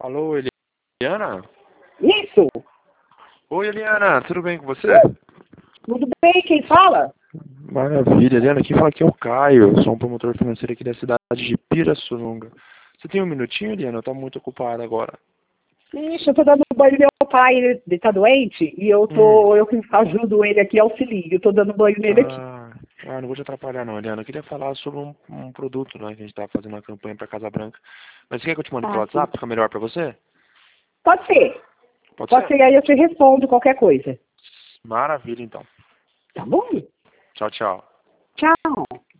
Alô, Eliana? Isso! Oi, Eliana, tudo bem com você? Tudo bem, quem fala? Maravilha, Eliana, quem fala aqui é o Caio, eu sou um promotor financeiro aqui da cidade de Pirassununga. Você tem um minutinho, Eliana? Eu tô muito ocupado agora. Ixi, eu tô dando banho no meu pai, ele tá doente, e eu ajudo ele aqui, auxilio, eu tô dando banho nele aqui. Não vou te atrapalhar não, Eliana. Eu queria falar sobre um produto, né, que a gente tá fazendo uma campanha pra Casa Branca. Mas você quer que eu te mande pelo Sim. WhatsApp? Fica melhor pra você? Pode ser. Pode Pode ser? ser, aí eu te respondo qualquer coisa. Maravilha, então. Tá bom? Tchau, tchau. Tchau.